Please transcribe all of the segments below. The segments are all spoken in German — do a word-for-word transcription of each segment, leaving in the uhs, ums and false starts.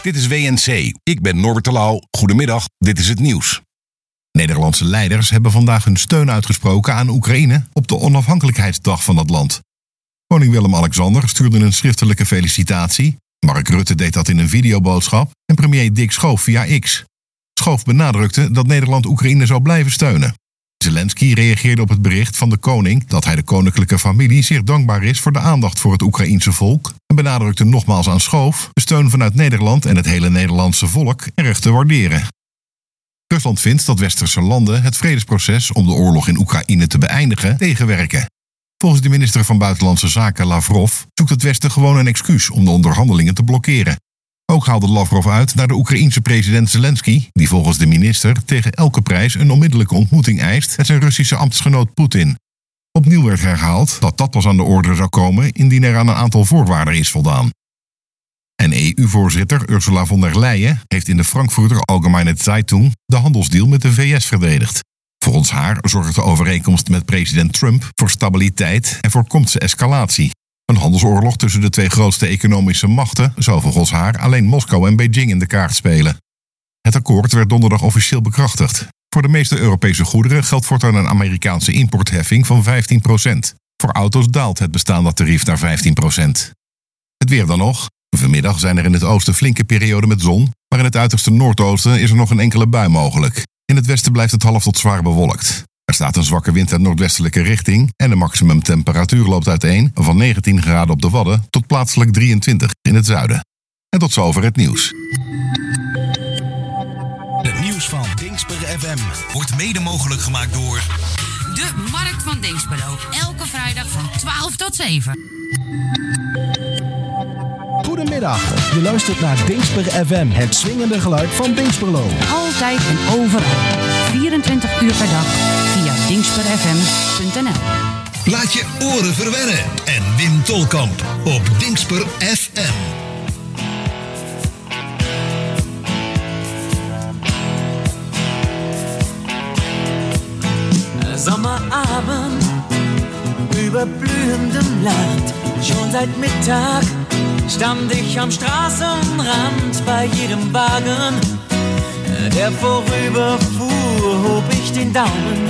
Dit is W N C. Ik ben Norbert de Lauw. Goedemiddag, dit is het nieuws. Nederlandse leiders hebben vandaag hun steun uitgesproken aan Oekraïne op de onafhankelijkheidsdag van dat land. Koning Willem-Alexander stuurde een schriftelijke felicitatie. Mark Rutte deed dat in een videoboodschap en premier Dick Schoof via X. Schoof benadrukte dat Nederland Oekraïne zou blijven steunen. Zelensky reageerde op het bericht van de koning dat hij de koninklijke familie zeer dankbaar is voor de aandacht voor het Oekraïense volk en benadrukte nogmaals aan Schoof de steun vanuit Nederland en het hele Nederlandse volk erg te waarderen. Rusland vindt dat westerse landen het vredesproces om de oorlog in Oekraïne te beëindigen tegenwerken. Volgens de minister van Buitenlandse Zaken Lavrov zoekt het Westen gewoon een excuus om de onderhandelingen te blokkeren. Ook haalde Lavrov uit naar de Oekraïense president Zelensky, die volgens de minister tegen elke prijs een onmiddellijke ontmoeting eist met zijn Russische ambtsgenoot Poetin. Opnieuw werd herhaald dat dat pas aan de orde zou komen indien er aan een aantal voorwaarden is voldaan. En E U-voorzitter Ursula von der Leyen heeft in de Frankfurter Allgemeine Zeitung de handelsdeal met de V S verdedigd. Volgens haar zorgt de overeenkomst met president Trump voor stabiliteit en voorkomt ze escalatie. Een handelsoorlog tussen de twee grootste economische machten zou volgens haar alleen Moskou en Beijing in de kaart spelen. Het akkoord werd donderdag officieel bekrachtigd. Voor de meeste Europese goederen geldt voortaan een Amerikaanse importheffing van vijftien procent. Voor auto's daalt het bestaande tarief naar vijftien procent. Het weer dan nog. Vanmiddag zijn er in het oosten flinke perioden met zon, maar in het uiterste noordoosten is er nog een enkele bui mogelijk. In het westen blijft het half tot zwaar bewolkt. Er staat een zwakke wind uit noordwestelijke richting en de maximumtemperatuur loopt uiteen van negentien graden op de Wadden tot plaatselijk drieëntwintig in het zuiden. En tot zover het nieuws. Het nieuws van Dingsper F M wordt mede mogelijk gemaakt door de Markt van Dinxperlo. Elke vrijdag van twaalf tot zeven. Goedemiddag, je luistert naar Dingsper F M, het swingende geluid van Dinxperlo. Altijd en overal, vierentwintig uur per dag, via dingsper f m punt n l. Laat je oren verwennen en Wim Tolkamp op Dingsper F M. Sommerabend über blühendem Land, schon seit Mittag stand ich am Straßenrand. Bei jedem Wagen, der vorüberfuhr, hob ich den Daumen.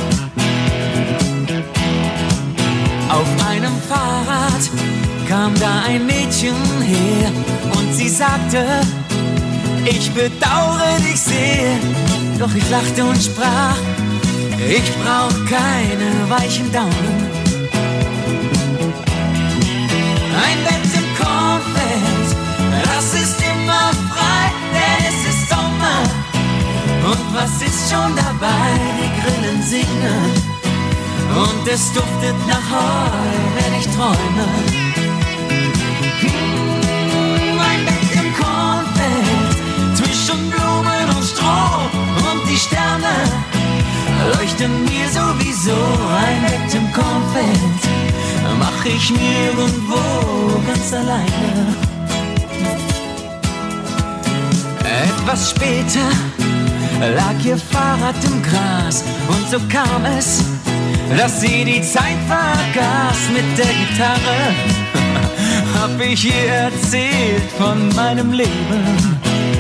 Auf einem Fahrrad kam da ein Mädchen her und sie sagte, ich bedauere dich sehr. Doch ich lachte und sprach, ich brauch keine weichen Daumen. Ein Bett im Kornfeld, das ist immer frei, denn es ist Sommer. Und was ist schon dabei? Die Grillen singen und es duftet nach Heu, wenn ich träume. Hm, ein Bett im Kornfeld, zwischen Blumen und Stroh und die Sterne leuchten mir sowieso. Ein Bett im Kornfeld mach ich mir irgendwo ganz alleine. Etwas später lag ihr Fahrrad im Gras und so kam es, dass sie die Zeit vergaß. Mit der Gitarre hab ich ihr erzählt von meinem Leben.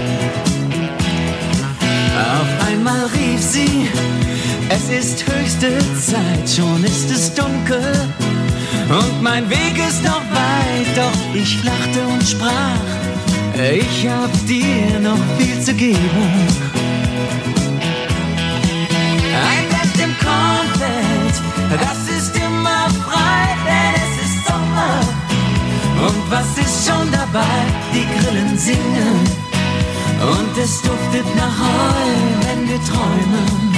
Auf einmal rief sie, es ist höchste Zeit, schon ist es dunkel und mein Weg ist noch weit. Doch ich lachte und sprach, ich hab dir noch viel zu geben. Ein Bett im Kornfeld, das ist immer frei, denn es ist Sommer. Und was ist schon dabei? Die Grillen singen und es duftet nach Heu, wenn wir träumen.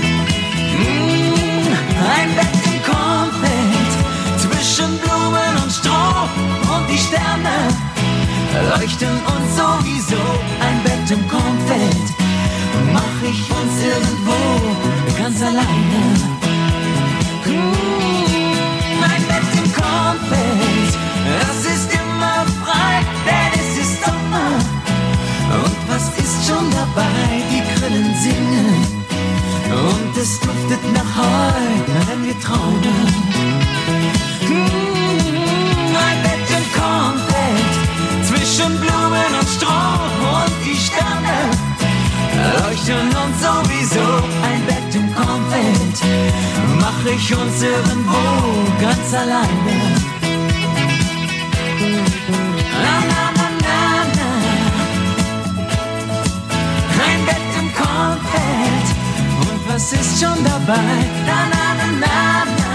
Mmh, ein Bett im Kornfeld, zwischen Blumen und Stroh und die Sterne leuchten uns sowieso. Ein Bett im Kornfeld mach ich uns irgendwo ganz alleine. Mmh, ein Bett im Kornfeld, das ist immer frei, denn es ist Sommer. Und was ist schon dabei? Die Grillen singen und es duftet nach Heu, wenn wir träumen. Mmh, ein Bett im Kornfeld, zwischen Blumen und Stroh und Küchen und sowieso ein Bett im Kornfeld mach ich uns irgendwo ganz alleine. Na, na, na, na, na. Ein Bett im Kornfeld und was ist schon dabei? Na, na, na, na, na.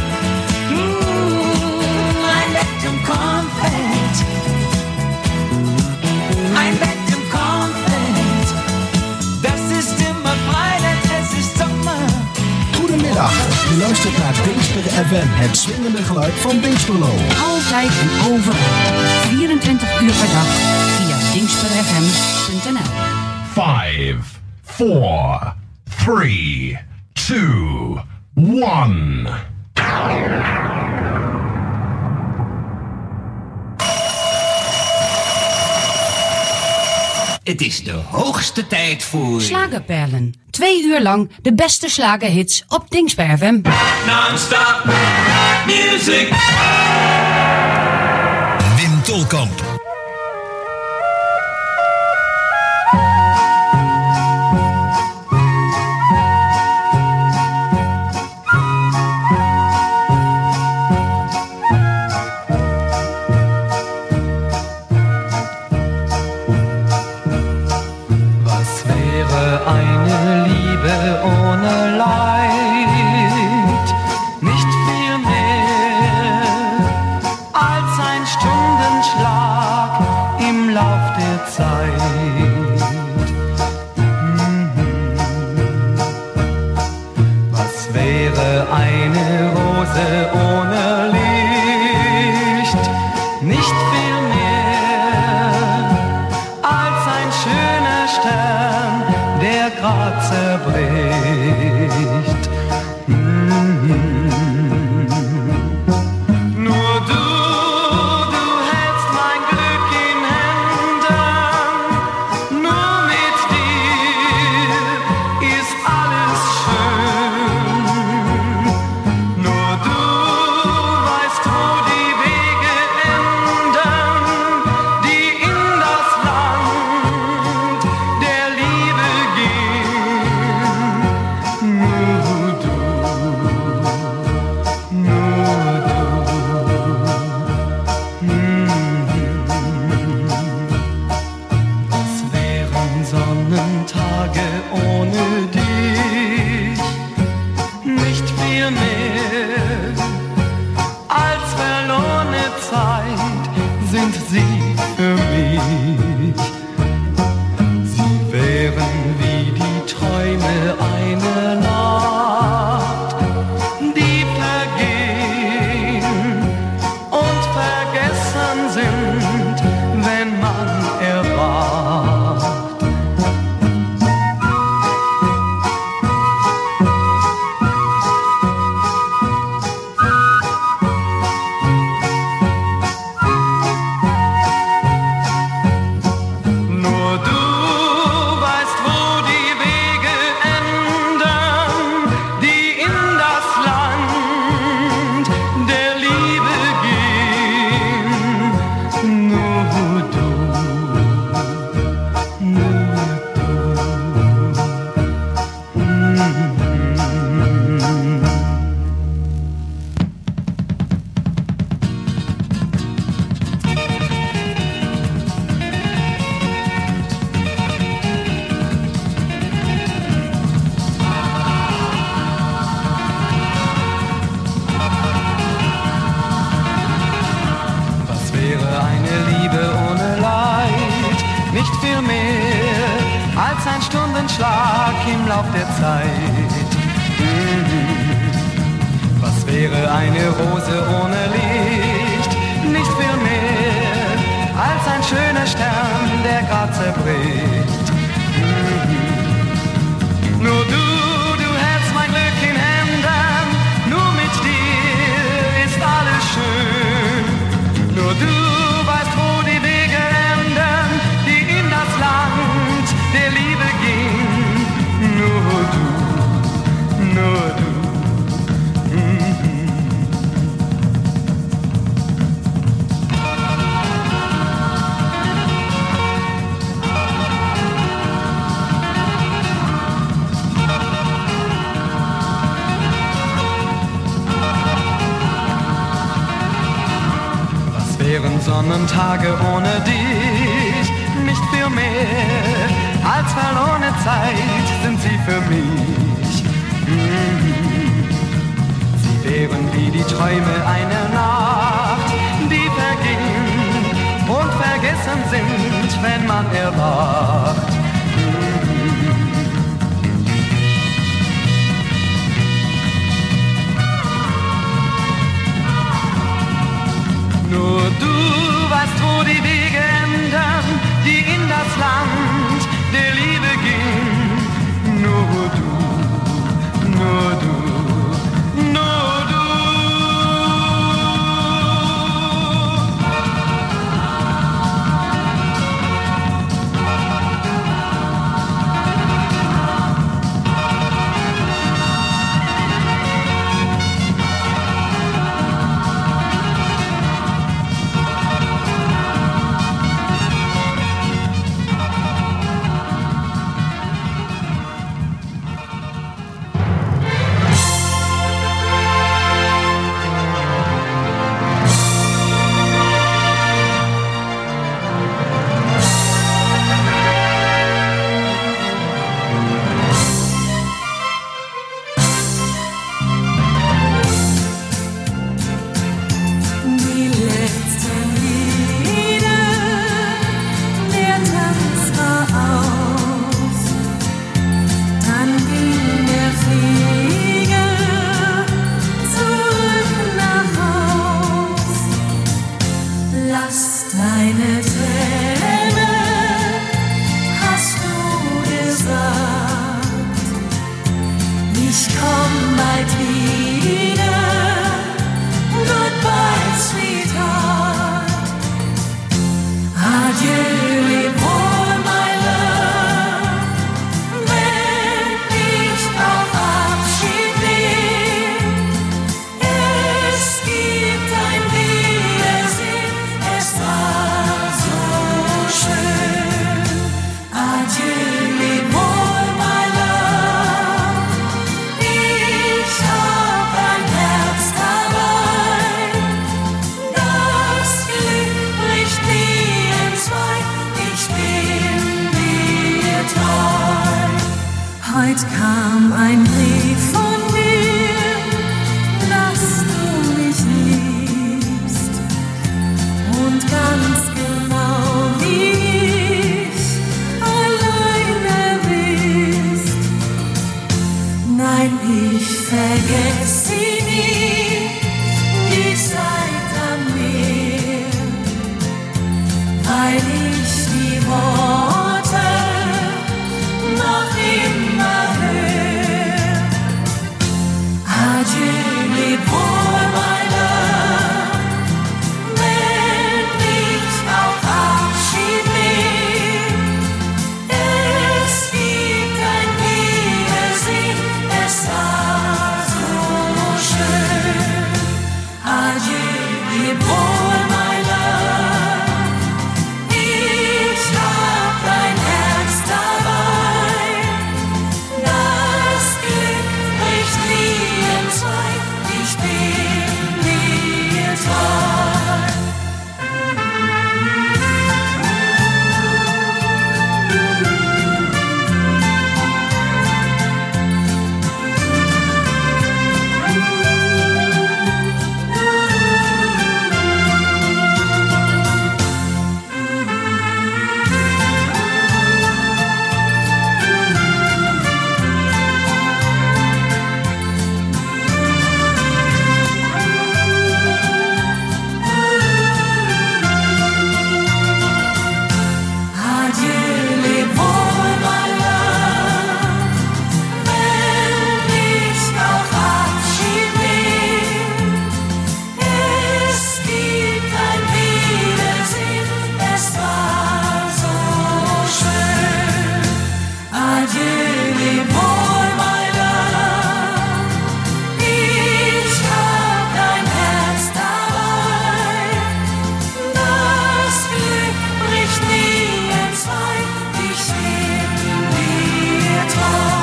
Mm, ein Bett im Kornfeld. Ein Bett im Kornfeld. Das ist immer frei, denn es ist Sommer. Goedemiddag, je luistert naar Dingsper F M, het swingende geluid van Dingsperlo. Altijd en overal. vierentwintig uur per dag via dingsper f m punt n l. Five, four, three, two, one. Het is de hoogste tijd voor... Slagerperlen. Twee uur lang de beste slagerhits op Dingsper F M. Non-stop music. Wim Tolkamp. Eine Liebe ohne Leid, nicht viel mehr als ein Stundenschlag im Lauf der Zeit. Was wäre eine Rose ohne Licht, nicht viel mehr als ein schöner Stern, der grad zerbricht. Mm-hmm. Nur du, du hältst mein Glück in Händen, nur mit dir ist alles schön. Nur du weißt, wo die Wege enden, die in das Land der Liebe gehen. Nur du, nur du. Mm-hmm. Was wären Sonnentage ohne dich? Nicht viel mehr als verlorene Zeit sind sie für mich. Sie wären wie die Träume einer Nacht, die vergehen und vergessen sind, wenn man erwacht. Nur du weißt, wo die Wege enden, die in das Land der Liebe gehen. Nur du, nur du. Mm-hmm. Was wäre eine Liebe ohne Leid? Nicht viel mehr als ein Stundenschlag im Lauf der Zeit. Mhm. Was wäre eine Rose ohne Licht? Nicht viel mehr als ein schöner Stern, der grad zerbricht. Mhm. Nur du, du hältst mein Glück in Händen, nur mit dir ist alles schön. Nur du weißt, wo die Wege enden, die in das Land der Liebe gehen. Nur du, nur du. Mm-hmm. Sonnentage ohne dich, nicht für mehr als verlorene Zeit sind sie für mich. Mhm. Sie wären wie die Träume einer Nacht, die vergehen und vergessen sind, wenn man erwacht. Nur du weißt, wo die Wege enden, die in das Land der Liebe gehen. Nur du, nur du, nur du.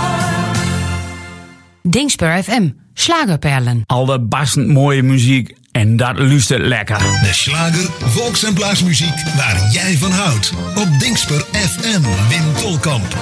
Dingspur F M, Schlagerperlen. Al de bassend mooie muziek En dat luistert lekker. De slager, volks- en blaasmuziek waar jij van houdt. Op Dingsper F M, Wim Tolkamp.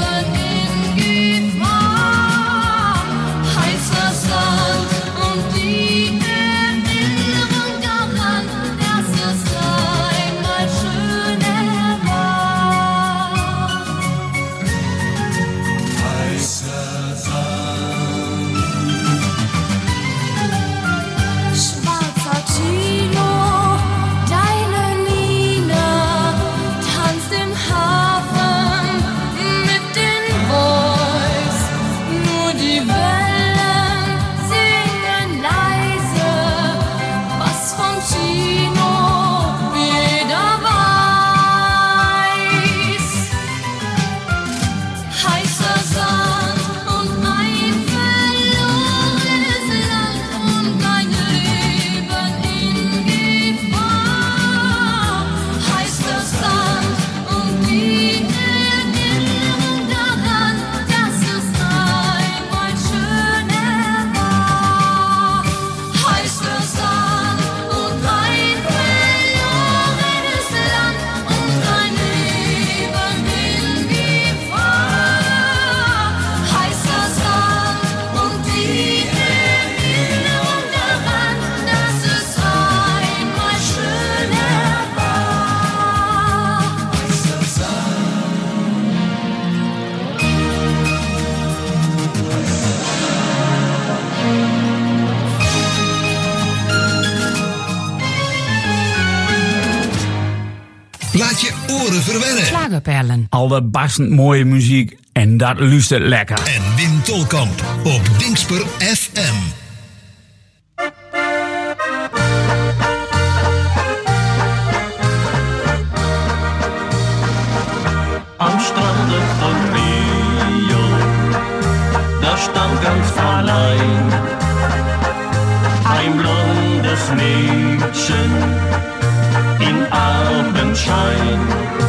Heißer Sand und die oren verwennen. Slagerperlen. Allerbastend mooie muziek en dat luistert lekker. En Wim Tolkamp op Dingsper F M. Am Strande von Rio, da stand ganz allein ein blondes Mädchen im Abendschein.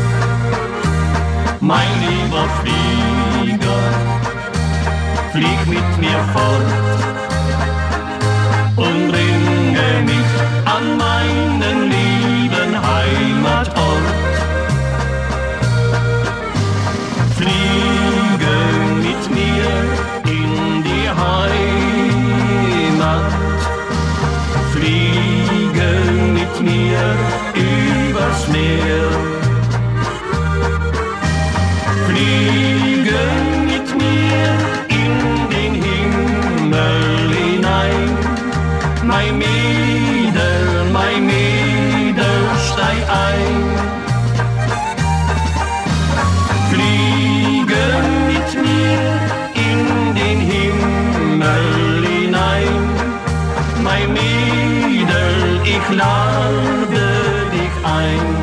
Mein lieber Flieger, flieg mit mir fort und bringe mich an meinen lieben Heimatort. Fliege mit mir in die Heimat, fliege mit mir übers Meer, fliege mit mir in den Himmel hinein, mein Mädel, mein Mädel, steig ein. Fliege mit mir in den Himmel hinein, mein Mädel, ich lade dich ein.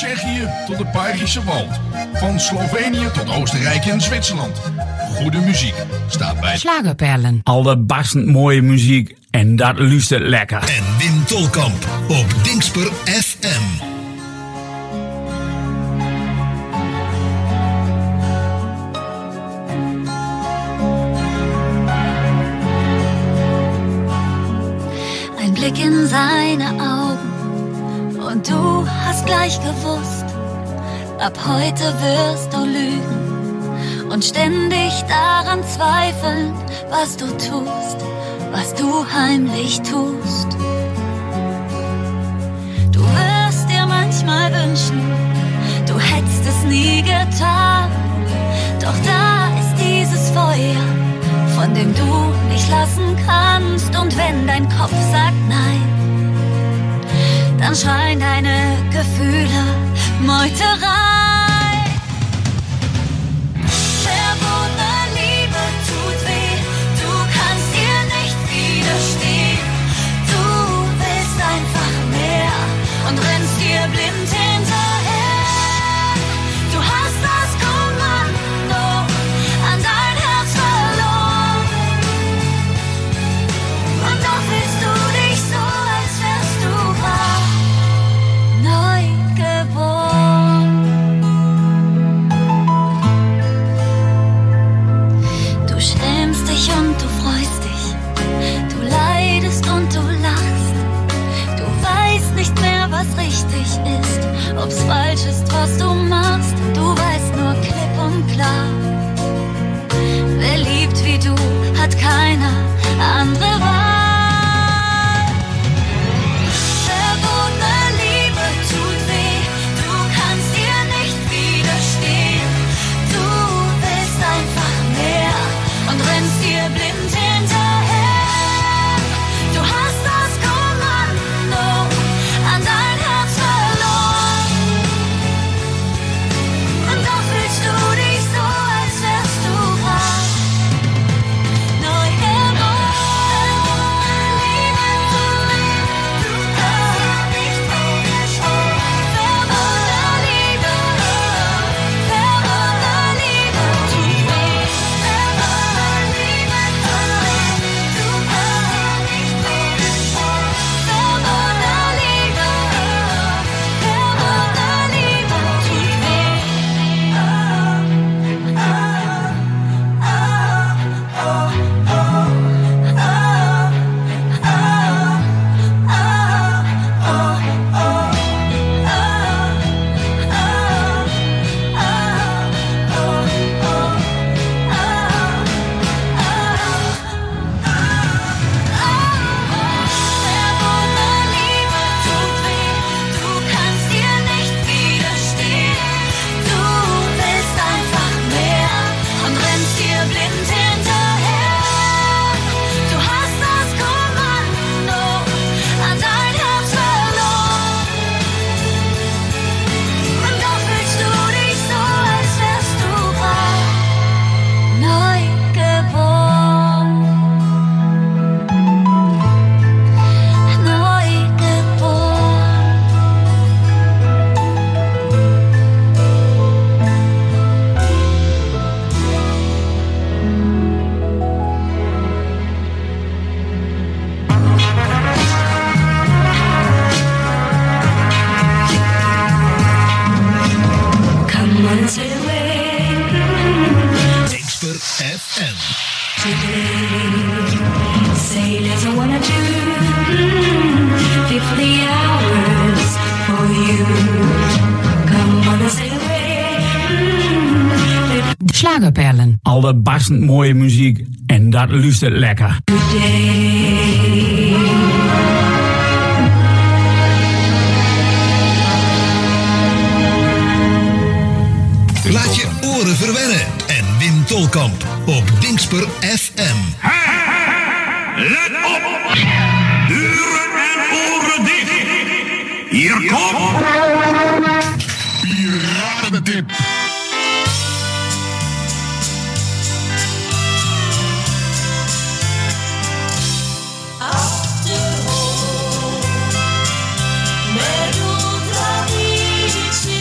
Tsjechië tot de Bayerische Wald. Van Slovenië tot Oostenrijk en Zwitserland. Goede muziek staat bij Slagerperlen. Al de barstend mooie muziek en dat luistert lekker. En Wim Tolkamp op Dingsper F M. Ein Blick in seine Augen und du hast gleich gewusst, ab heute wirst du lügen und ständig daran zweifeln, was du tust, was du heimlich tust. Du wirst dir manchmal wünschen, du hättest es nie getan, doch da ist dieses Feuer, von dem du nicht lassen kannst. Und wenn dein Kopf sagt nein, dann schreien deine Gefühle Meuterei. Verbotene Liebe tut weh, du kannst ihr nicht widerstehen. Du willst einfach mehr und rennst dir blind hinterher. Du hast das Kommando an dein Herz verloren. Und doch willst du dich so, als wärst du wahr, neu geboren. Du schämst dich und du freust dich, du leidest und du lachst. Du weißt nicht mehr, was richtig ist, ob's falsch ist, was du machst. Du weißt nur klipp und klar, wer liebt wie du, hat keine andere Wahl. Verbotene Liebe tut weh, du kannst ihr nicht widerstehen. Du willst einfach mehr und rennst dir blind hinterher. Du hast das Kommando an dein Herz verloren. Und doch fühlst du dich so, als wärst du wahr, neu geboren. Liebe tut weh, du kannst ihr nicht widerstehen. Verbotene Liebe, verbotene Liebe tut weh. Verbotene Liebe tut weh, du kannst ihr nicht widerstehen. Verbotene Liebe, verbotene Liebe tut weh. Verbotene Liebe tut weh, du kannst ihr nicht widerstehen. Du willst einfach mehr und rennst dir blind hinterher. Du hast das Kommando an dein Herz verloren. Und doch fühlst du dich so, als wärst du wahr, neu geboren. Neu geboren. Come on, sail away Dingsper F M. today. Sailors, I wanna do fifty hours for you. Come on, sail away. Slagerperlen. Al de barstend mooie muziek en dat luistert lekker. Today. Laat je oren verwennen en Wim Tolkamp op Dingsper F M. Let op! Deuren en oren dicht! Hier komt... Piratentip. Achterhoofd met uw traditie.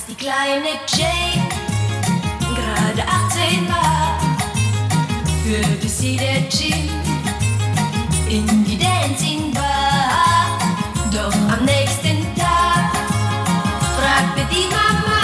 die kleine Jane gerade achtzehn war, führte sie der Gin in die Dancing Bar. Doch am nächsten Tag fragte die Mama: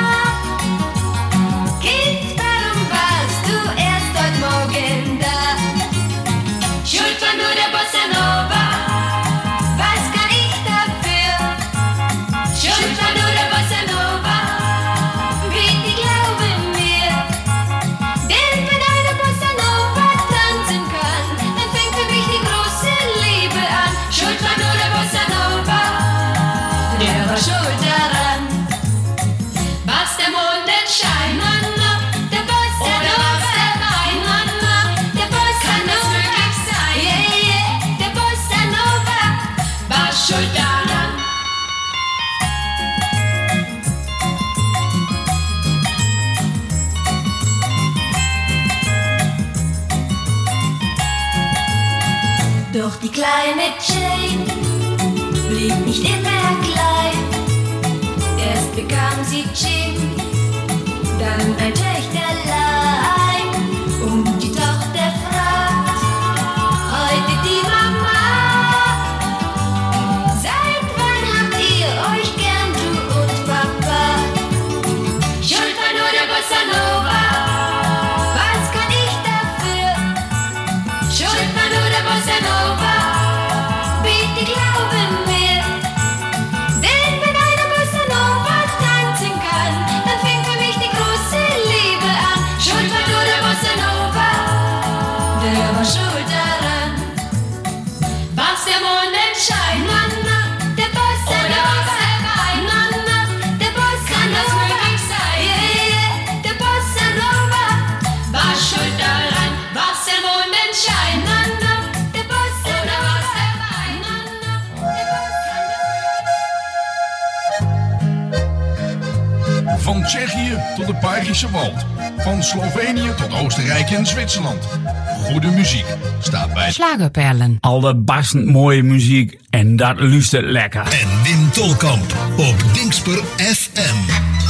Kind, warum warst du erst heute Morgen da? Schuld war nur der Bossa Nova, was kann ich dafür? Schuld war nur der Bossa Nova, bitte glaube mir. Denn wenn eine Bossa Nova tanzen kann, dann fängt für mich die große Liebe an. Schuld war nur der Bossa Nova, der war schuld daran. Was der Mondenschein, na, na, der Bossa Nova, nein, na, na, der Bossa Nova, yeah, yeah, der Bossa Nova war schuld daran. Doch die kleine Jane blieb nicht immer klein. Erst bekam sie Gin, dann ein Töchterlein. Und die Tochter fragt heute die Mama: Seit wann habt ihr euch gern, du und Papa? Schuld war nur der Bossa Nova, was kann ich dafür? Schuld war nur der Bossa Nova, bitte glaube mir. Denn wenn eine Bossa Nova tanzen kann, dann fängt für mich die große Liebe an. Schuld war nur der Bossa Nova, der war schuld daran. Was der Mondenschein, na, na, der Bossa Nova, na, na, der Bossa Nova, yeah, yeah, der Bossa Nova war schuld daran. Was der Mondenschein, na, na, der Bossa Nova, na, na, der Bossa Nova. Van Tsjechië tot de Belgische Wald. Van Slovenië tot Oostenrijk en Zwitserland. Goede muziek staat bij Schlagerperlen. Allerbastend mooie muziek en dat luistert lekker. En Wim Tolkamp op Dingsper F M.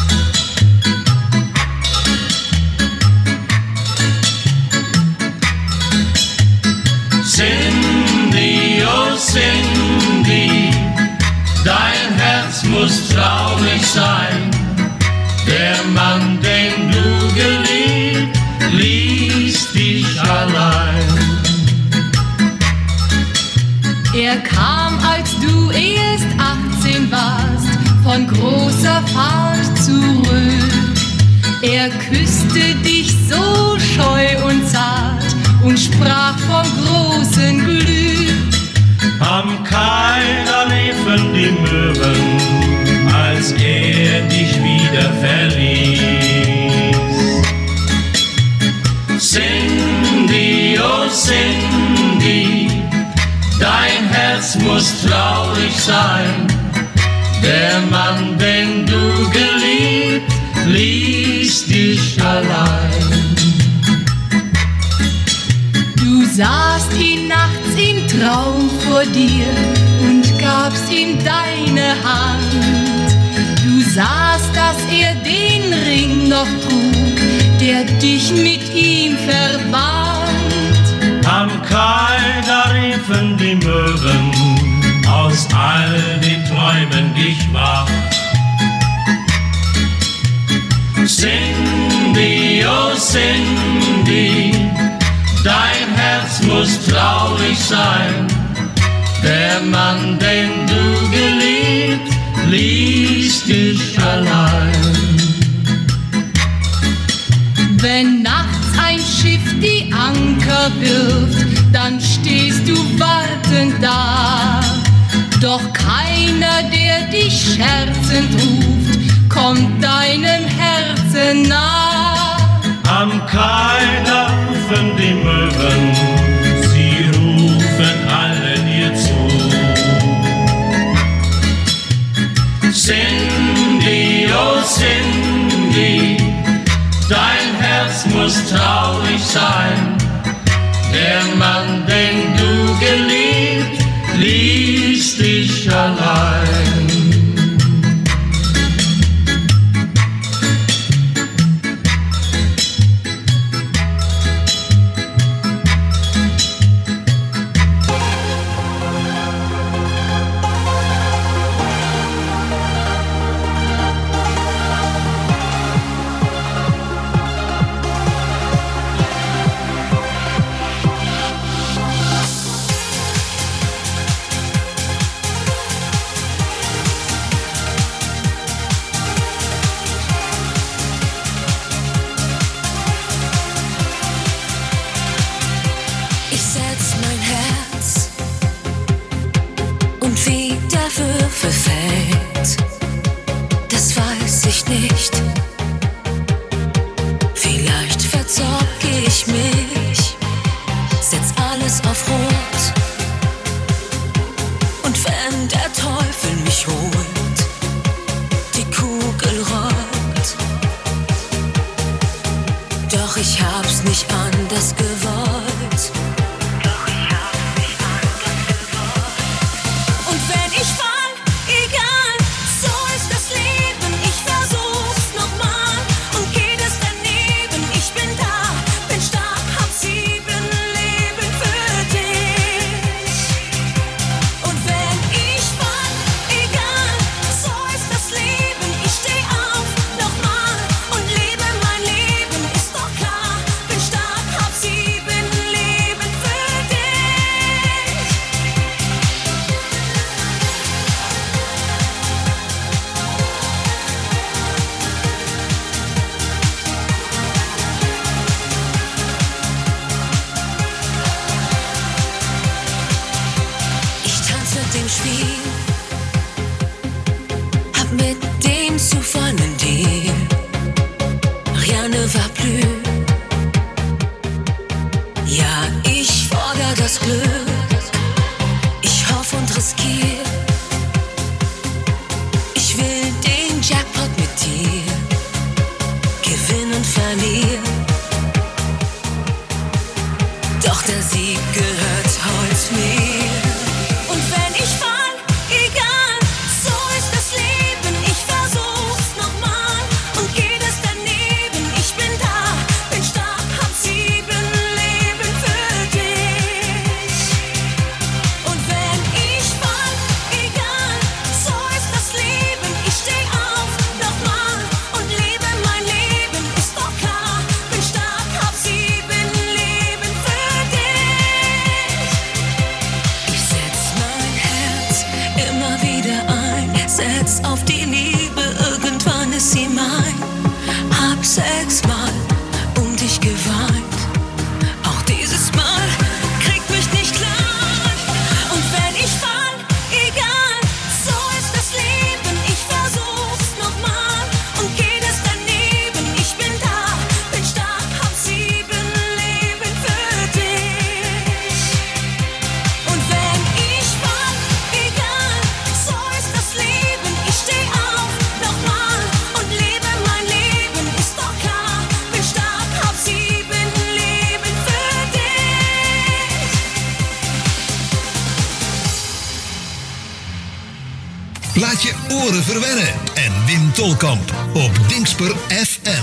Cindy, oh Cindy, dein Herz muss traurig sein. Der Mann, den du geliebt, ließ dich allein. Er kam, als du erst achtzehn warst, von großer Fahrt zurück. Er küsste dich so scheu und zart und sprach vom großen Glück. Am Kaiser liefen die Möwen, als er dich wieder verließ. Cindy, oh Cindy, dein Herz muss traurig sein. Der Mann, den du geliebt, ließ dich allein. Du sahst ihn nachts im Traum vor dir und gabst ihm deine Hand. Du sahst, dass er den Ring noch trug, der dich mit ihm verband. Am Kai, da riefen die Möwen aus all den Träumen dich wach. Cindy, oh Cindy, dein Herz muss traurig sein. Der Mann, den du geliebt, ließ dich allein. Wenn nachts ein Schiff die Anker wirft, dann stehst du wartend da. Doch keiner, der dich scherzend ruft, kommt deinem Herzen nah. Am Kai, da rufen die Möwen, sie rufen alle dir zu. Cindy, oh Cindy, dein Herz muss traurig sein. Der Mann, den du geliebt, ließ dich allein. der Würfel fällt, das weiß ich nicht. Vielleicht verzocke ich mich, setz alles auf Rot. Und wenn der Teufel mich holt, die Kugel rollt. Doch ich hab's nicht anders gewollt. Doch ich hab's nicht anders gewollt. Und wenn ich fall, egal, so ist das Leben. Ich versuch's nochmal und geht es daneben. Ich bin da, bin stark, hab sieben Leben für dich. Und wenn ich fall, egal, so ist das Leben. Ich steh auf nochmal und lebe mein Leben. Ist doch klar, bin stark, hab sieben Leben für dich. Ich tanz mit dem Spiel, hab mit dem Zufall einen Deal. Rien ne va plus. Ja, ich fordere das Glück. Ich hoff und riskier. Ich will den Jackpot mit dir. Gewinn und verlier. Doch der Sieg gehört heute mir. Und wenn ich fall, egal, so ist das Leben. Ich versuch's nochmal und geht es daneben. Ich bin da, bin stark, hab sieben Leben für dich. Und wenn ich fall, egal, so ist das Leben. Ich steh auf nochmal und lebe mein Leben. Ist doch klar, bin stark, hab sieben Leben für dich. Ich setz mein Herz immer wieder ein, setz auf die Liebe, irgendwann ist sie mein. Hab sechsmal um dich geweint, auch dieses Mal kriegt mich nicht klein. Und wenn ich fall, egal, so ist das Leben. Ich versuch's nochmal und geht es daneben. Ich bin da, bin stark, hab sieben Leben für dich. Und wenn ich fall, egal, so ist das Leben. Ich steh auf nochmal und lebe mein Leben. Ist doch klar, bin stark, hab sieben Leben für dich. Laat je oren verwennen en Wim Tolkamp op Dingsper F M.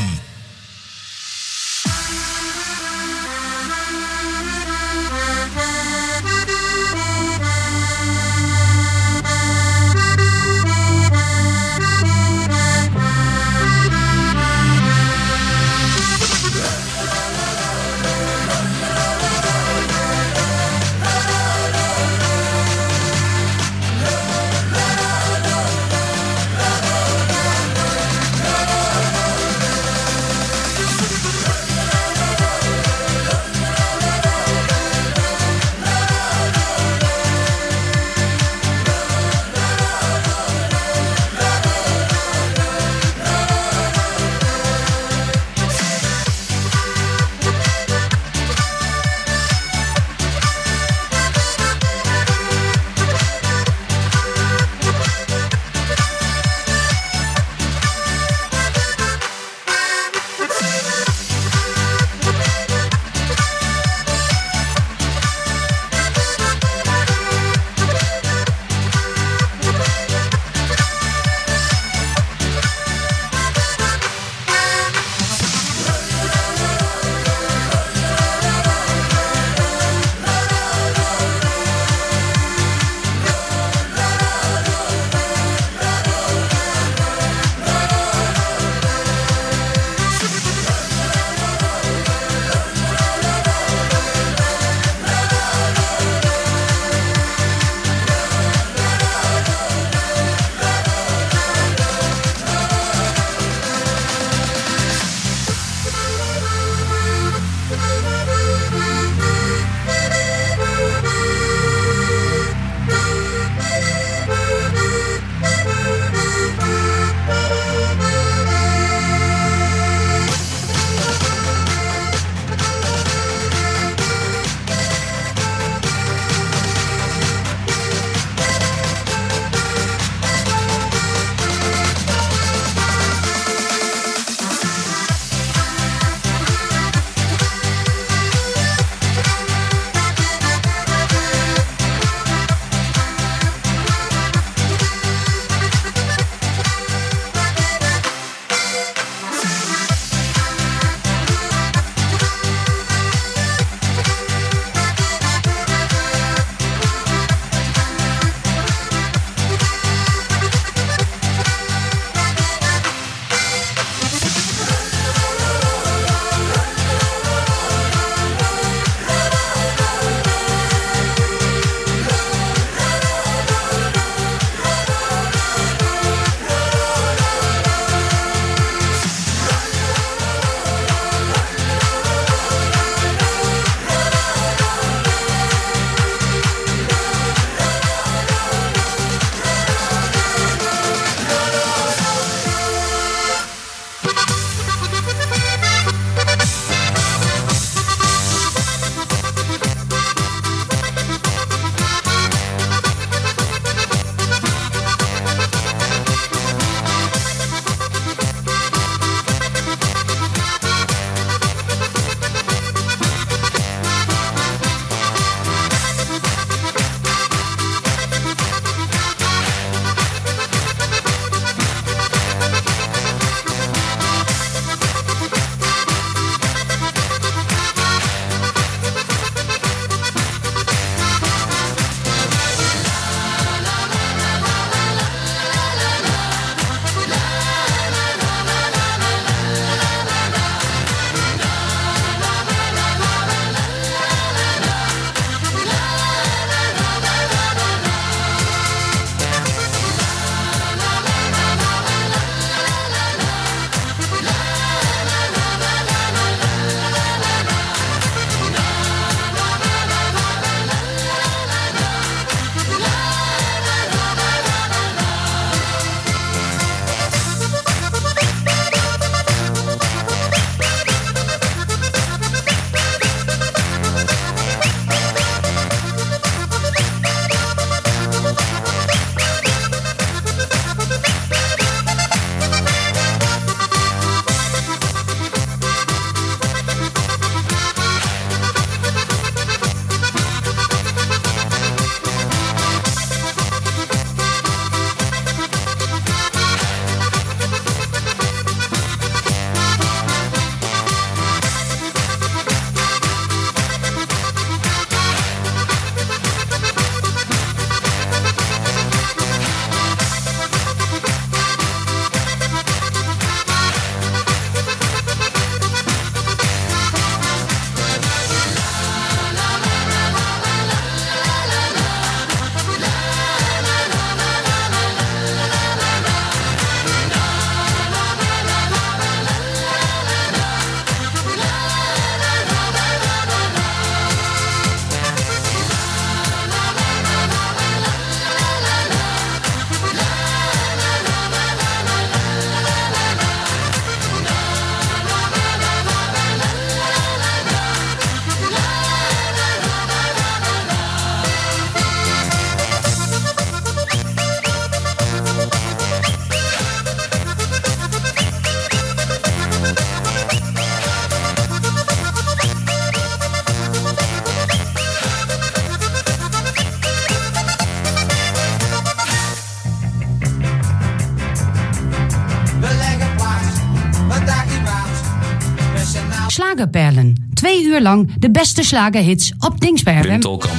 Slagerperlen. Twee uur lang de beste slagerhits op Dingsper F M. Wim Tolkamp.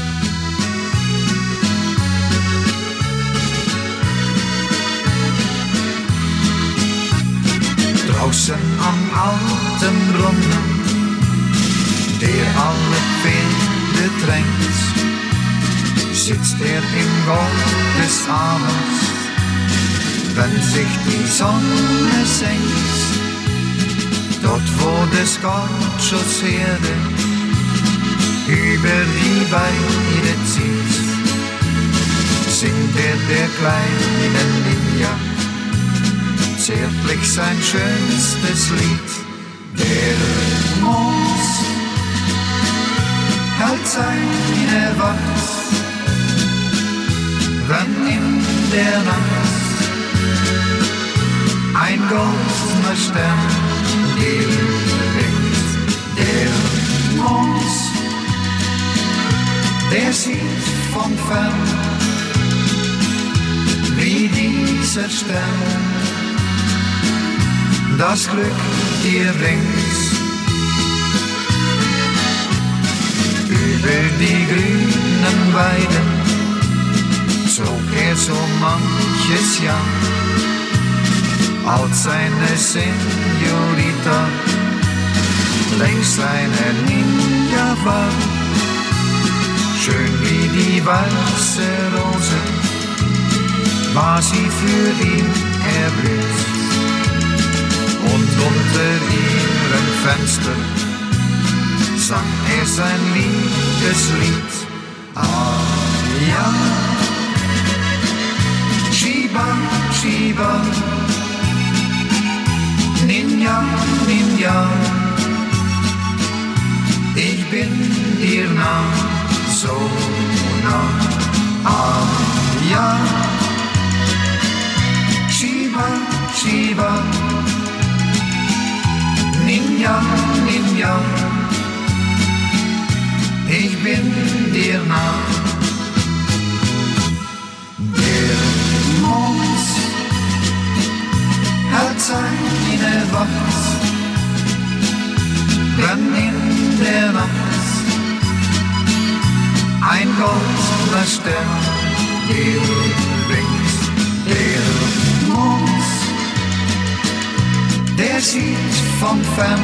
Draußen am alten Brunnen, der alle Pferde tränkt, sitzt er im Gold des Abends, wenn sich die Sonne senkt. Dort wo des Goldschutz Herde über die Weide zieht, singt er der kleine Ninja zärtlich sein schönstes Lied. Der Mond hält seine Wacht, wenn in der Nacht ein goldener Stern gewinkt. Der Mond, der sieht von fern, wie dieser Stern das Glück dir bringt. Über die grünen Weiden zog er so manches Jahr, als seine Senorita längst seine Ninja war. Schön wie die weiße Rose war sie für ihn erblüht. Und unter ihrem Fenster sang er sein Liebeslied. Ah ja, Shiba, Shiba, Ninja, Ninja, ich bin dir nah, so nah. Ah ja, Shiba, Shiba, Ninja, Ninja, ich bin dir nah. Der Mond hält seine Wacht, wenn in der Nacht ein goldener Stern gewinkt. Der Mond, der sieht von fern,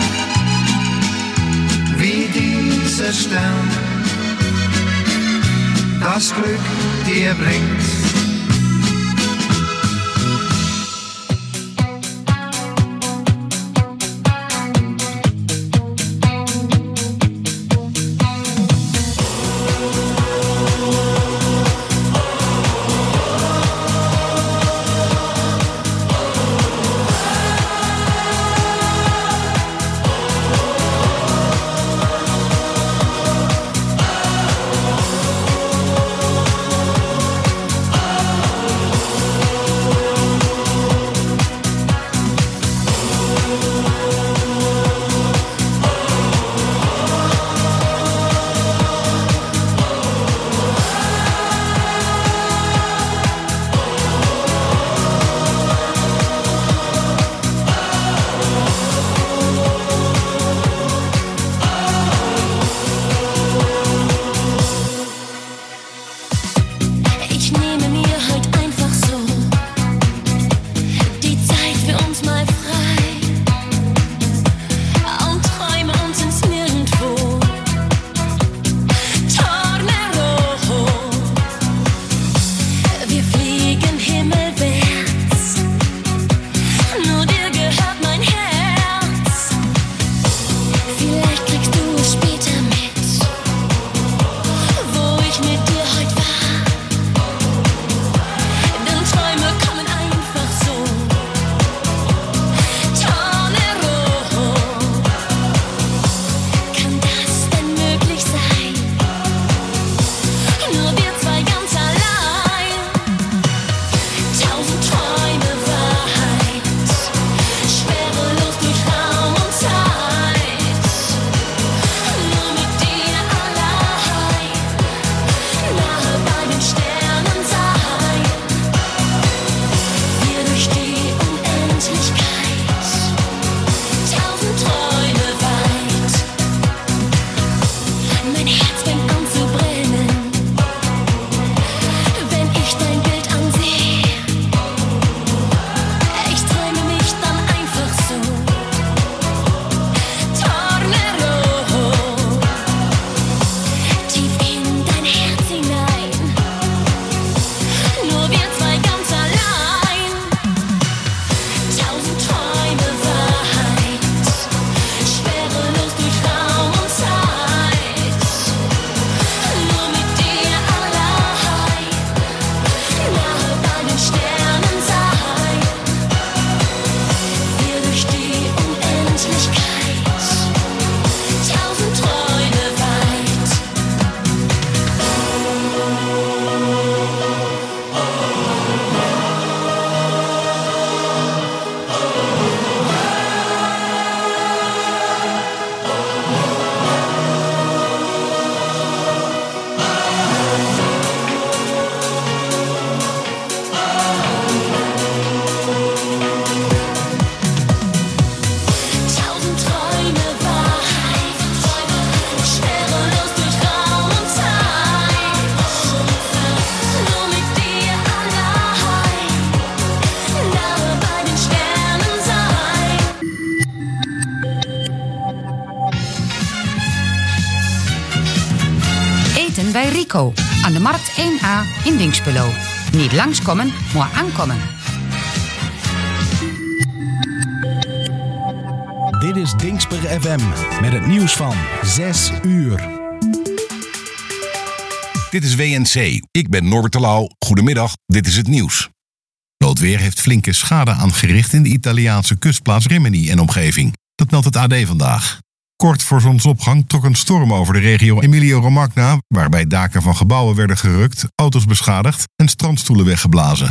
wie dieser Stern das Glück dir bringt. Eco aan de Markt één A in Dinxperlo. Niet langskomen, maar aankomen. Dit is Dinxper F M met het nieuws van zes uur. Dit is W N C. Ik ben Norbert Terlouw. Goedemiddag, dit is het nieuws. Noodweer heeft flinke schade aangericht in de Italiaanse kustplaats Rimini en omgeving. Dat meldt het A D vandaag. Kort voor zonsopgang trok een storm over de regio Emilia-Romagna, waarbij daken van gebouwen werden gerukt, auto's beschadigd en strandstoelen weggeblazen.